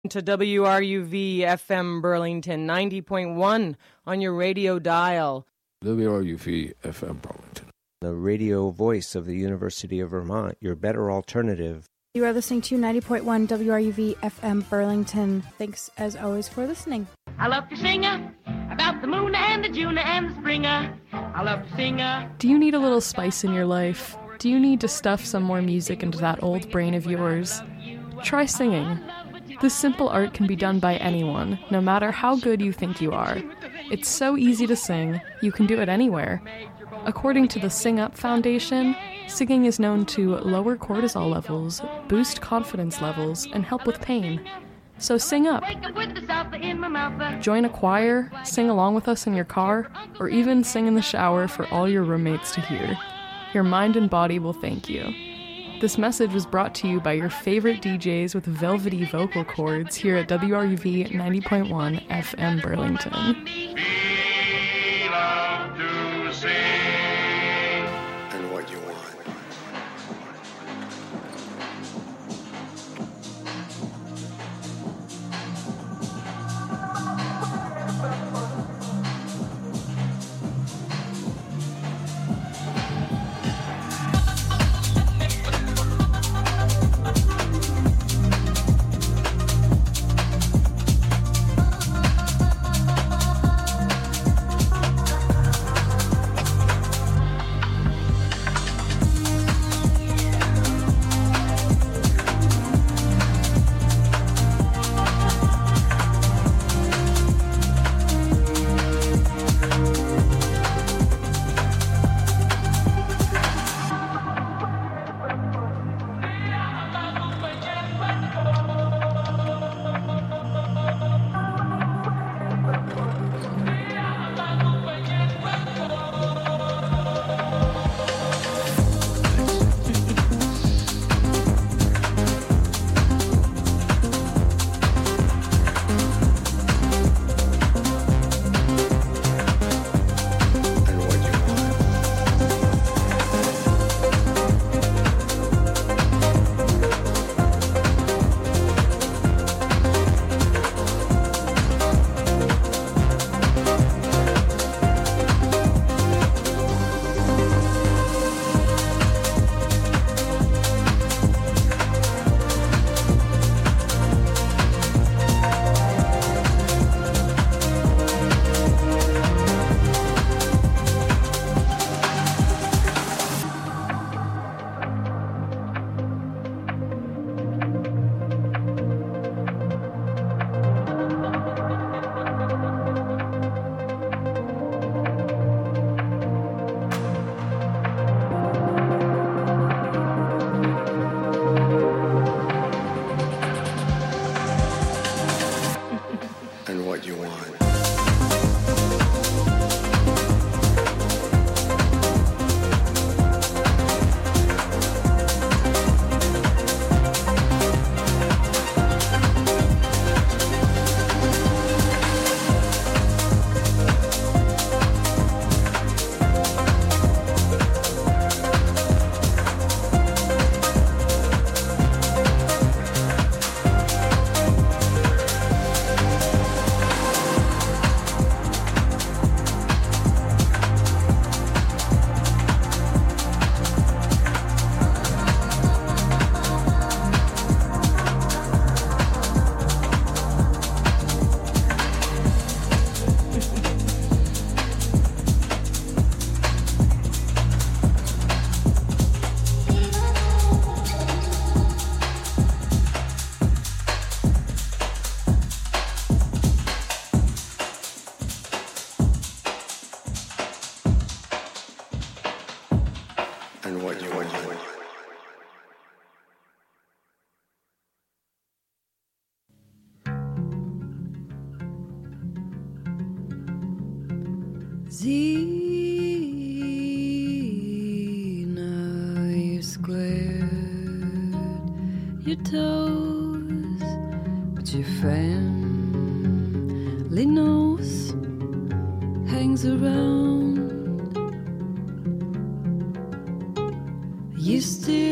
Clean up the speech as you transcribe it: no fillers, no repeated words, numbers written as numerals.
To WRUV FM Burlington 90.1 on your radio dial. WRUV FM Burlington, the radio voice of the University of Vermont, your better alternative. You are listening to 90.1 WRUV FM Burlington. Thanks as always for listening. I love to sing about the moon and the June and the spring. I love to sing. Do you need a little spice in your life? Do you need to stuff some more music into that old brain of yours? Try singing. This simple art can be done by anyone, no matter how good you think you are. It's so easy to sing, you can do it anywhere. According to the Sing Up Foundation, singing is known to lower cortisol levels, boost confidence levels, and help with pain. So sing up. Join a choir, sing along with us in your car, or even sing in the shower for all your roommates to hear. Your mind and body will thank you. This message was brought to you by your favorite DJs with velvety vocal cords here at WRUV 90.1 FM Burlington. We love to sing. and what you want. Zena, you squared your toes, but your family nose hangs around. You still